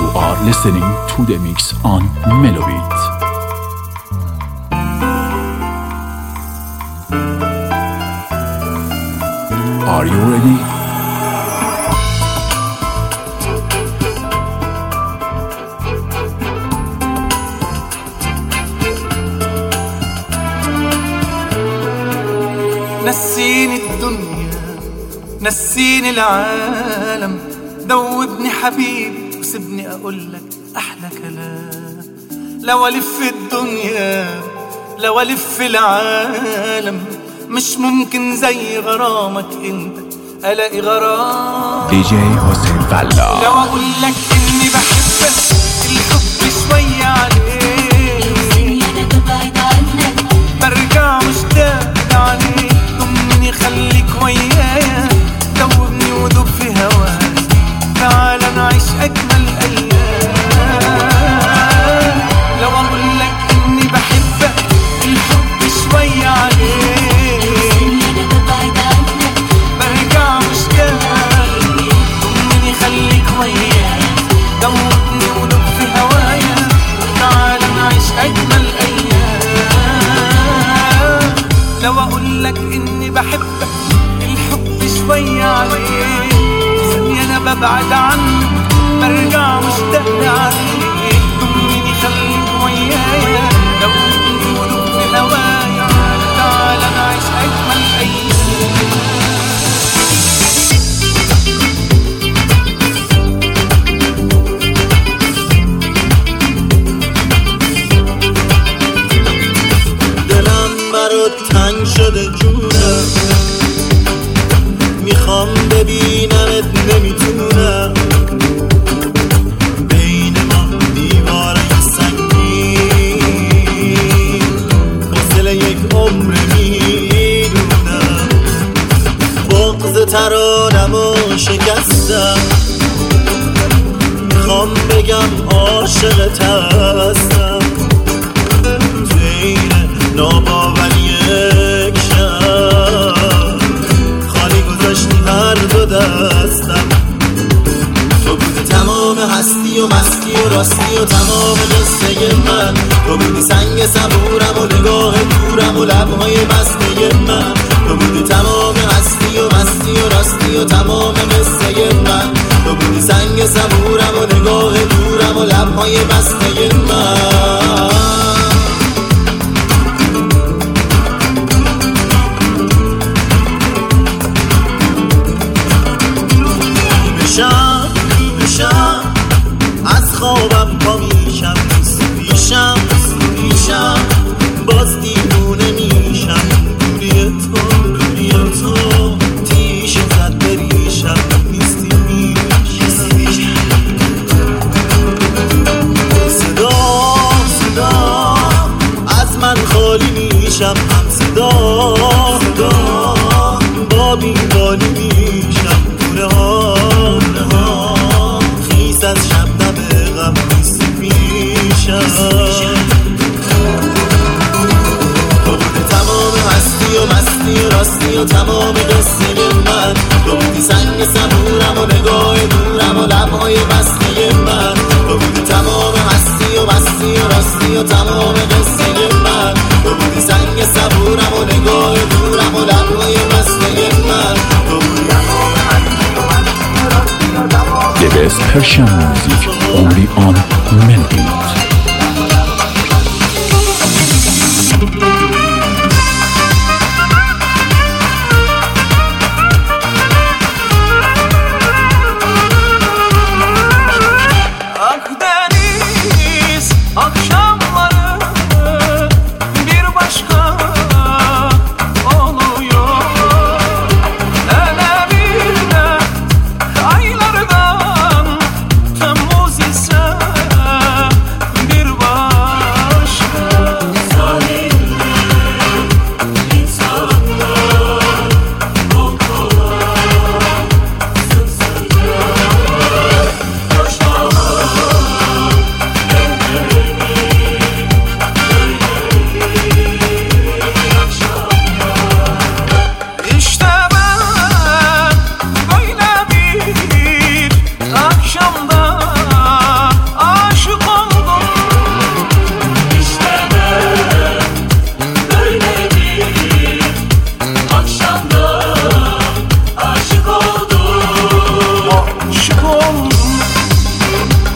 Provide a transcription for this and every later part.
are listening to the mix on Melobit. Are you ready? نسيني الدنيا نسيني العالم، دوبني حبيبي وسيبني اقولك احلى كلام. لو الف الدنيا لو الف العالم، مش ممكن زي غرامك انت الاقي غرام. دي جي حسين فلا. لو اقولك اني بحبك الحب شوية عليك، برجع مشتاق عليك. ضمني خليك ويايا، دوبني ودوب في هواك، تعال نعيش اجمل ايام. لو اقولك اني بحبك الحب شوية عليك، برجع مشتاق. ضمني خليك ويايا، دوبني ودوب في هوايا، تعال نعيش اجمل ايام. لو اقولك اني بحبك الحب شوية عليك، ثانية انا ببعد عنك، برجع مشتاق عليك. ضمني خليك ويايا، دوبني ودوب في هوايا، تعال نعيش اجمل ايام. تنگ شده جونم، میخوام ببینمت نمیتونم. بین ما دیوارای سنگین، حوصله یک عمر میدونم. بغض ترانمو شکستم، میخوام بگم عاشقت هستم. بین ناباوری یک شب، خالی گذاشتی هر دو دستم. تو بودی تمام هستی و مستی و راستی و تمام قصه من. تو بودی سنگ صبورم و نگاه دورم و لبهای بسته من. تو بودی تمام هستی و مستی و راستی و تمام قصه من. تو بودی سنگ صبورم و نگاه دورم و لبهای بسته من. از خوابم پا میشم، پیشم باز دیوونه میشم. دوری تو تیش زد بریشم، نیستی میشم. صدا از من خالی میشم، هم صدا با بیمالی میشم. دونه ها خیز از شبنم غم نیستی میشم. تو بودی تمام هستی و مستی و راستی و تمام قصه من. تو بودی سنگ صبورم و نگاه دورم و لبهای بسته من. تو بودی تمام هستی و مستی و راستی و تمام قصه من. تو بودی سنگ صبورم و نگاه دورم و لبهای بسته من. تو بودی تمام هستی و مستی و راستی و تمام. The best Persian music only on Melobit.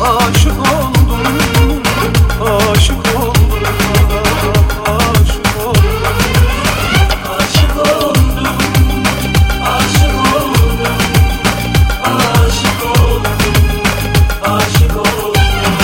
Aşık oldum, aşık oldum, aşık oldum, aşık oldum, aşık oldum, aşık oldum, aşık oldum.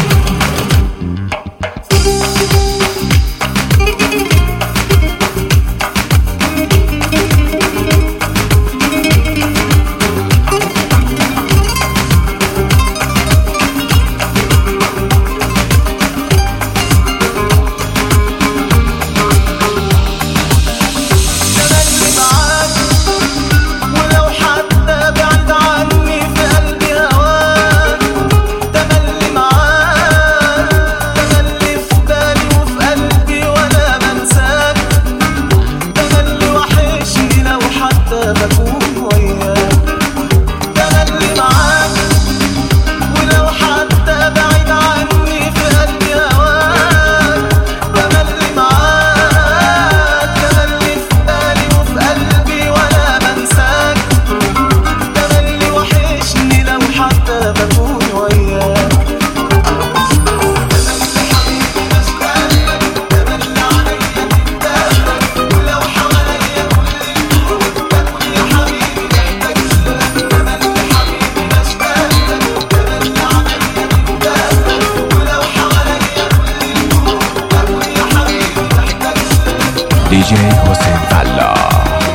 DJ حسین فلاح.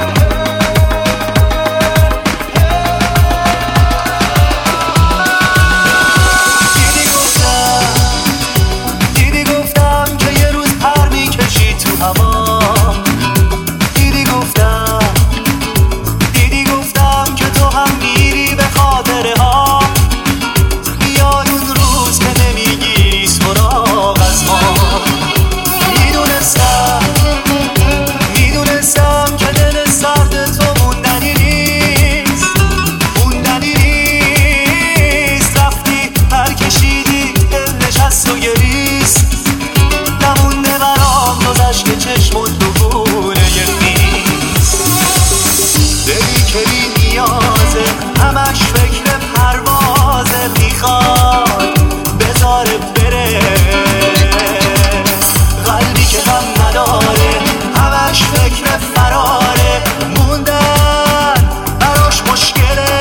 دیدی گفتم که یه روز پر میکشی تو هوا. دیدی گفتم که تو هم میری به خاطره ها. یاد اون روز که نمیگیری سراغ از ما. میدونستم که دل سرد تو موندنی نیست. رفتی پر کشیدی دل نشست و گریست. نمونده برام جز اشک چشمت بگونه یه نیست. دلی که بی نیازه همش فکر پروازه. میخواد بذاره بره قلبی که غم نداره همش فکر فراره. موندن براش مشکله.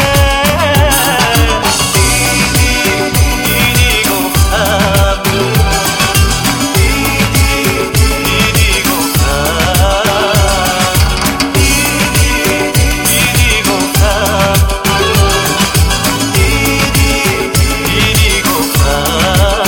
دیدی گفتم دیدی گفتم دیدی گفتم دیدی گفتم.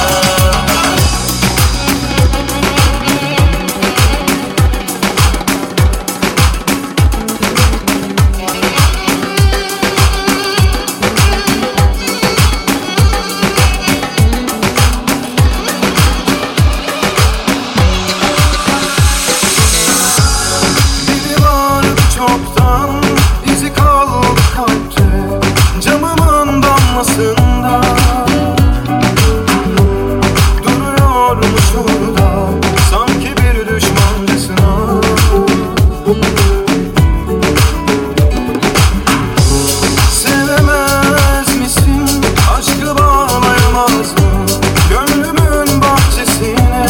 Çoktan izi kaldı kalpte camımın damlasında. Duruyormuş orada sanki bir düşmancasına. Sevemez misin aşkı bağlayamaz mı gönlümün bahçesine.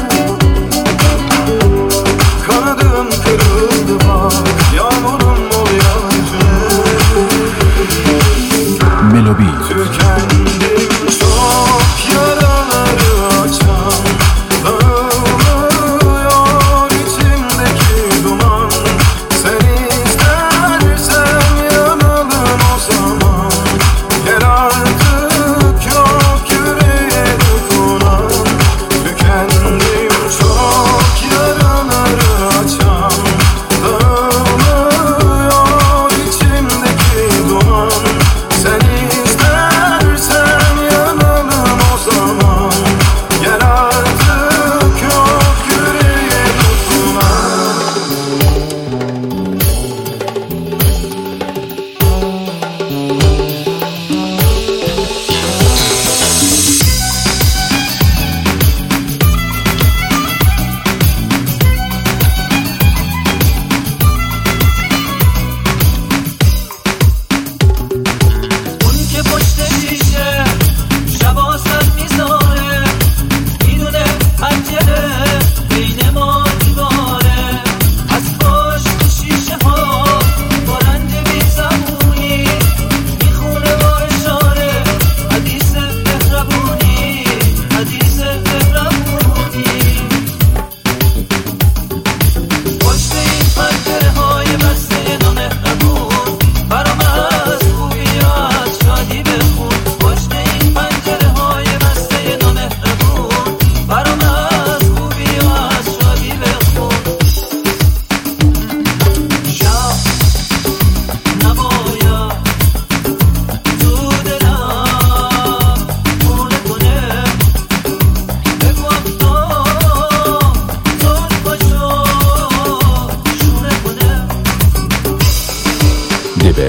Kanadım kırıldı bak yağmurum ol yağcı. ملوبی Tükendim çok yaraları açan. Dağılıyor içimdeki duman. Sen istersen yanalım o zaman. Gel artık yok yüreğe dokunan. Tükendim çok yaraları açan. Dağılıyor içimdeki duman. Sen istersen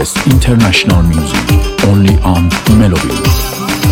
best international music only on Melody.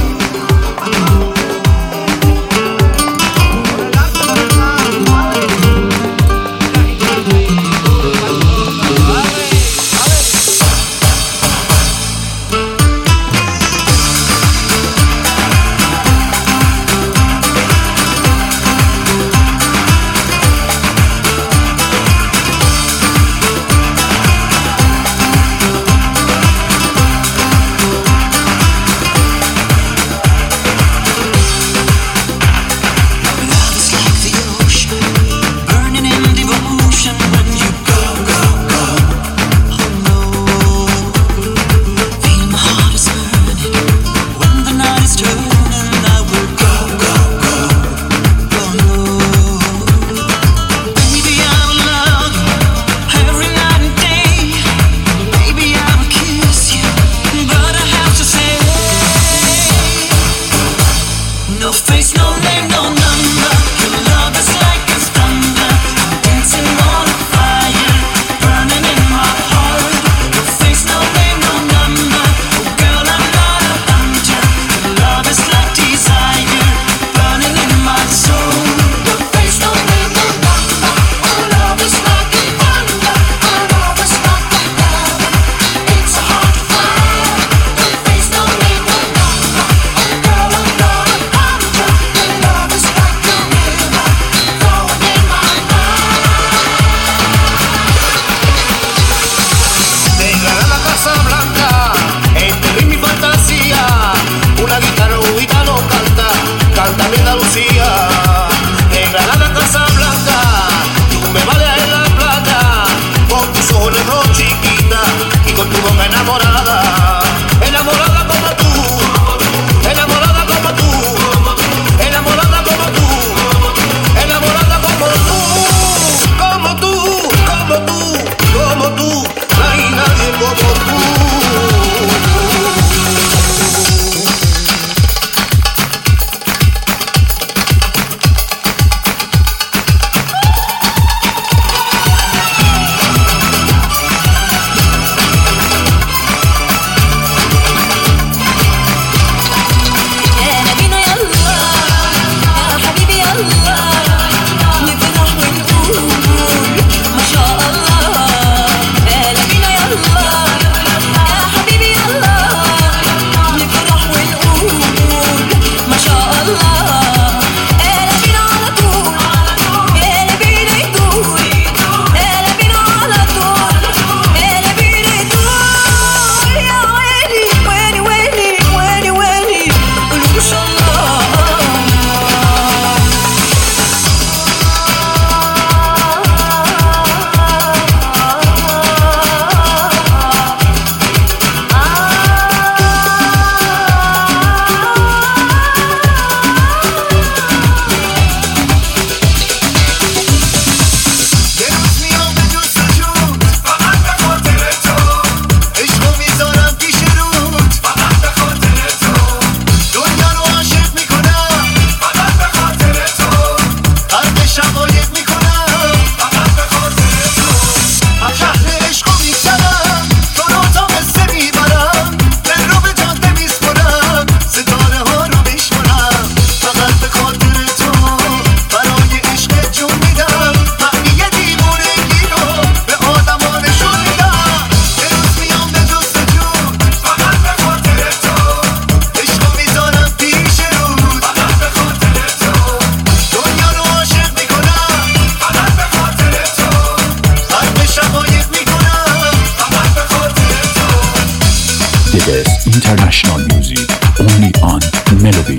International music only on Melody.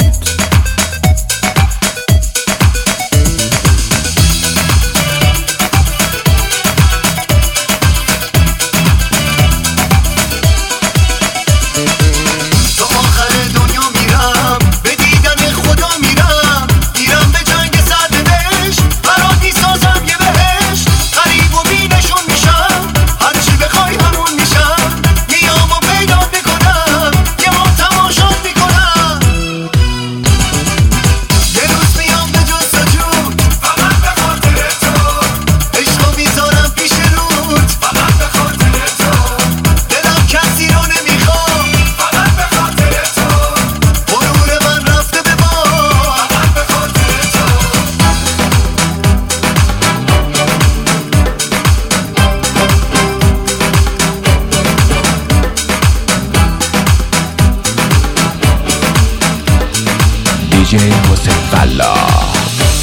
DJ حسین فلاح.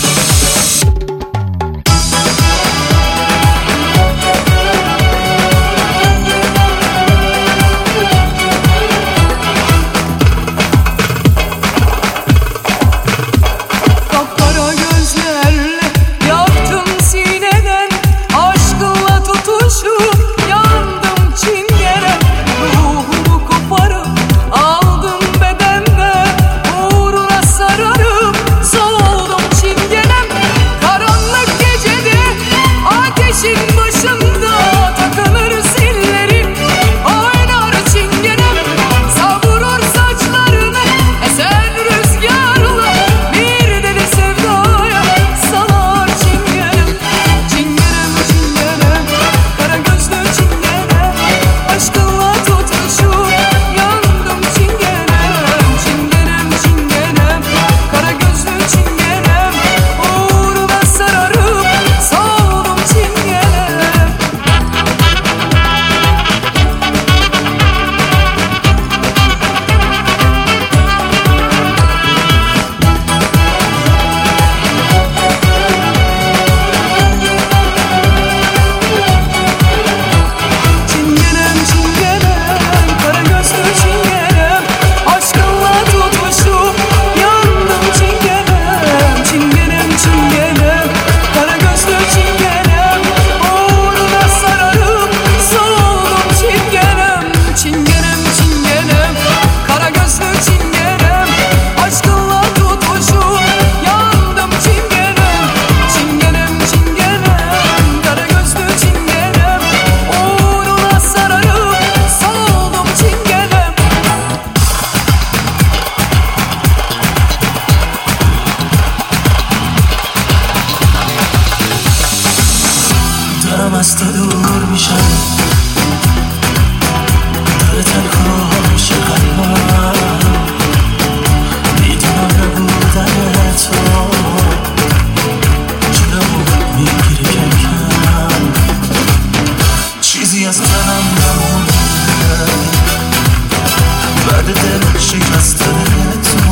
از تو دور میشم، داره تنها میشه قلبم، میدونم نبودن تو جلو میگیره کم کم، چیزی از منم نمونده بعد دل شکستن تو،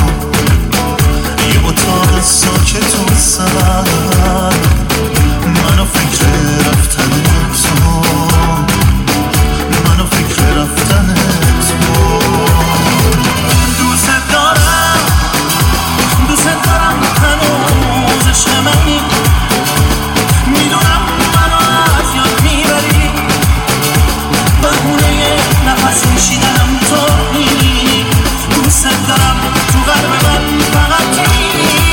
یه اتاق ساکت و سبب منو فکر رفتن تو، منو فکر رفتن تو، دوست دارم هنوز عشق منی، میدونم منو از یاد میبری، بهونه نفس میشیدنم تویی، دوست دارم تو قلب من فقط تویی،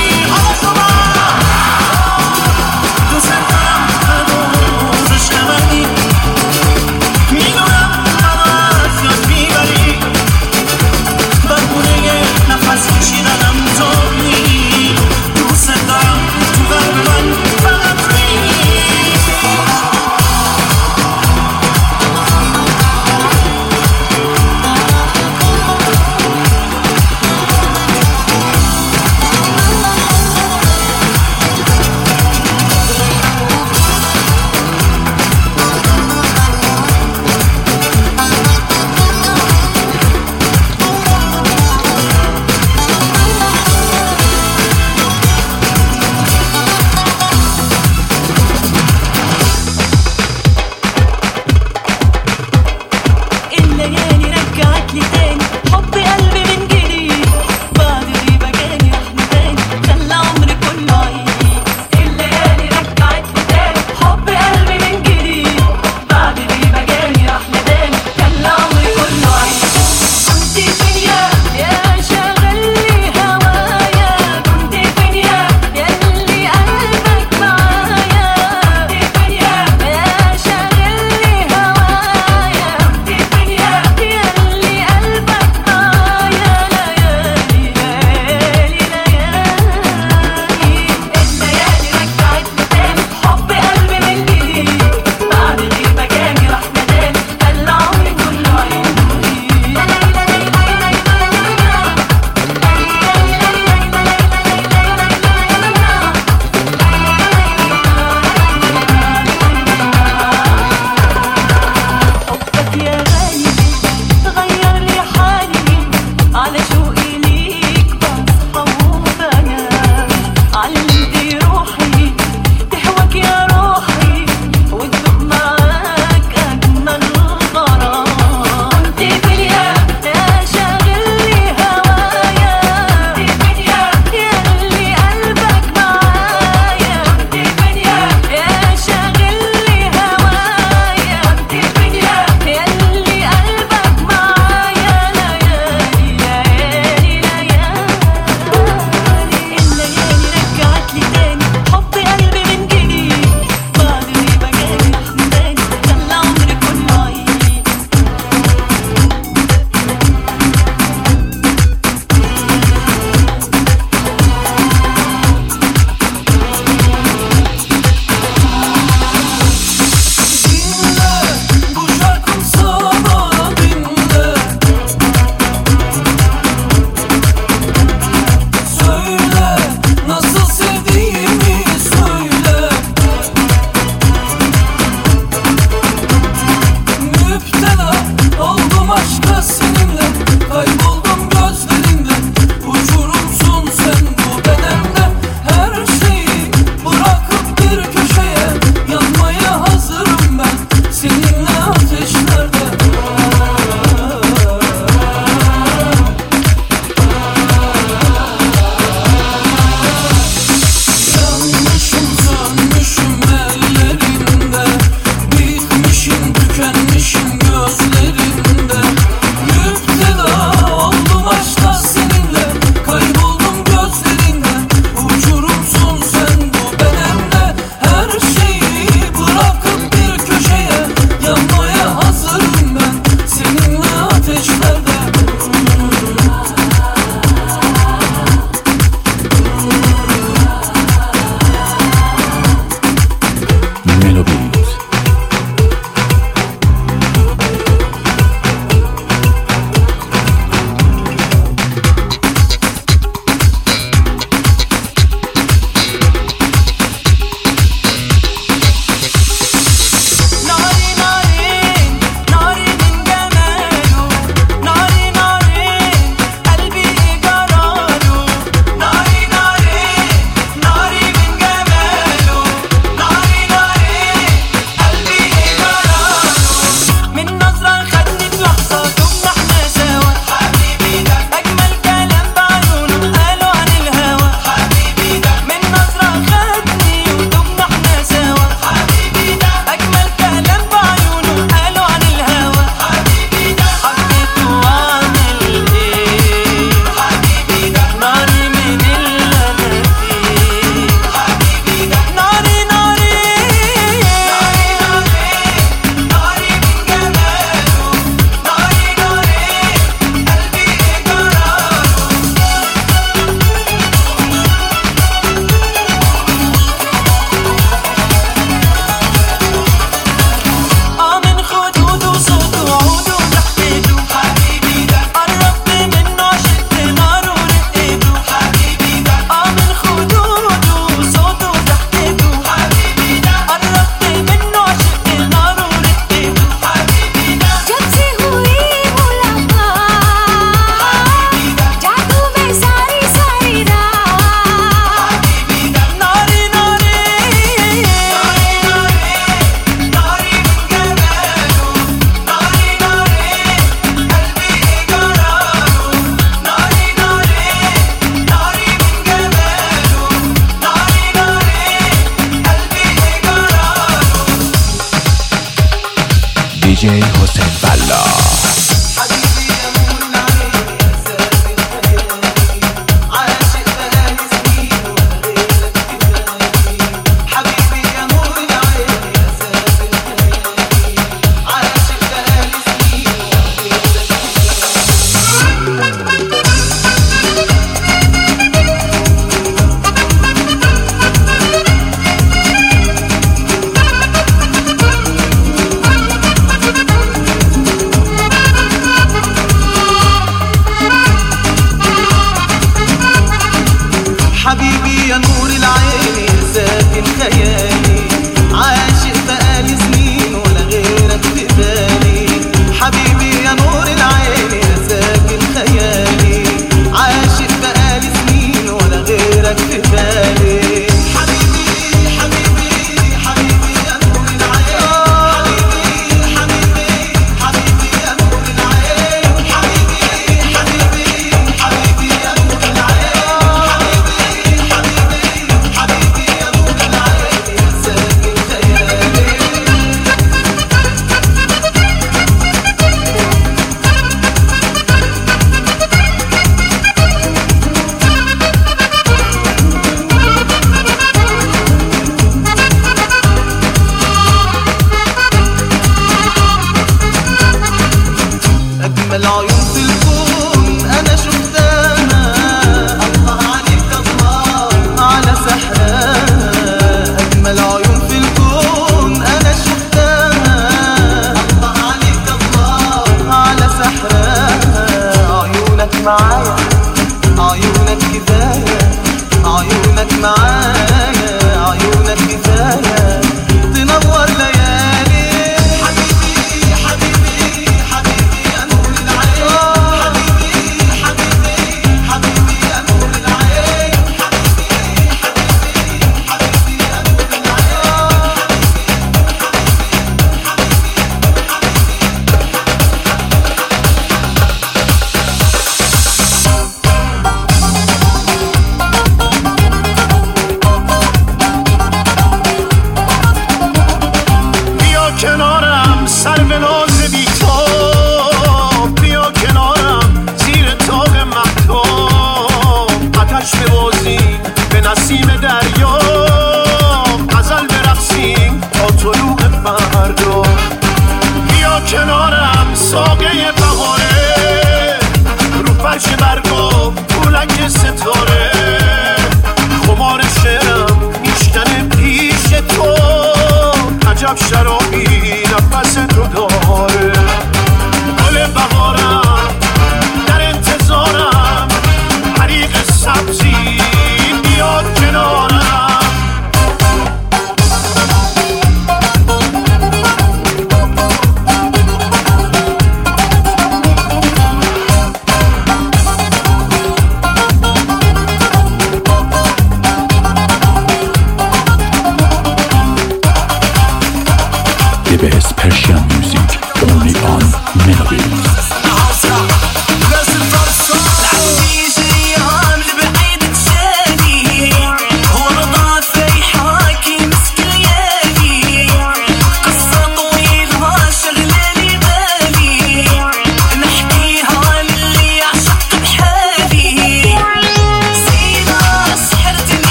DJ حسین بلا.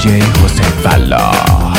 DJ حسین فلاح.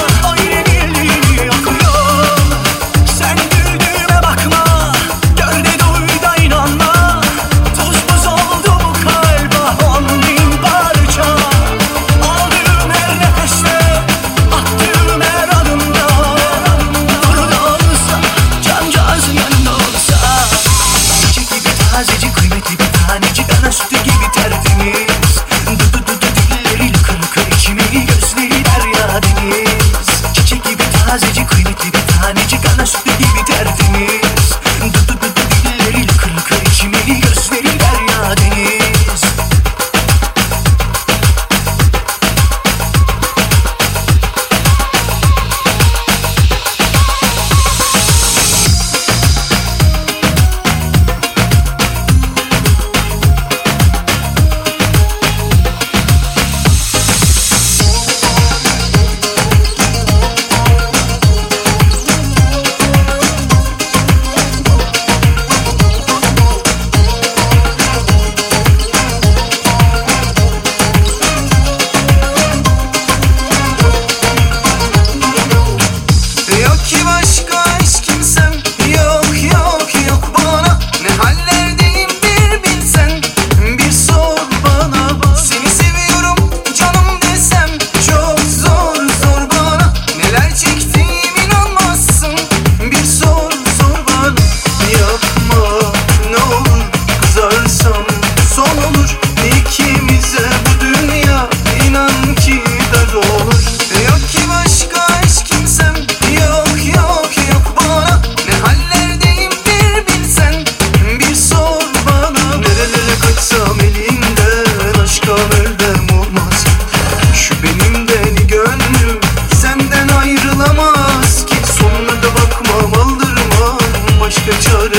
Sen güldüğüme bakma, gör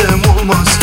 olmaz